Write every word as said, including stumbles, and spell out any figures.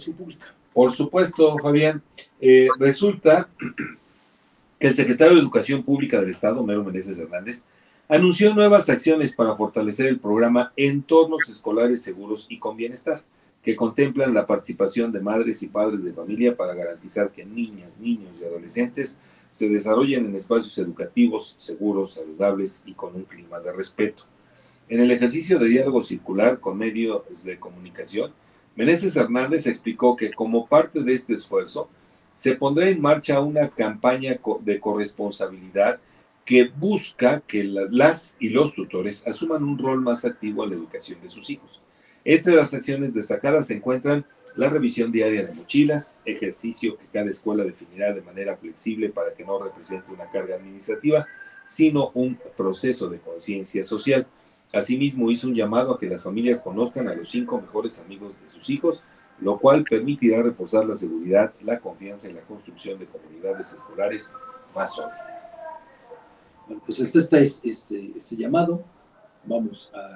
pública. Por supuesto, Fabián. Eh, resulta que el secretario de Educación Pública del Estado, Homero Meneses Hernández, anunció nuevas acciones para fortalecer el programa Entornos Escolares Seguros y con Bienestar, que contemplan la participación de madres y padres de familia para garantizar que niñas, niños y adolescentes se desarrollen en espacios educativos seguros, saludables y con un clima de respeto. En el ejercicio de diálogo circular con medios de comunicación, Meneses Hernández explicó que como parte de este esfuerzo, se pondrá en marcha una campaña de corresponsabilidad que busca que las y los tutores asuman un rol más activo en la educación de sus hijos. Entre las acciones destacadas se encuentran la revisión diaria de mochilas, ejercicio que cada escuela definirá de manera flexible para que no represente una carga administrativa, sino un proceso de conciencia social. Asimismo, hizo un llamado a que las familias conozcan a los cinco mejores amigos de sus hijos, lo cual permitirá reforzar la seguridad, la confianza y la construcción de comunidades escolares más sólidas. Bueno, pues este está este, este llamado. Vamos a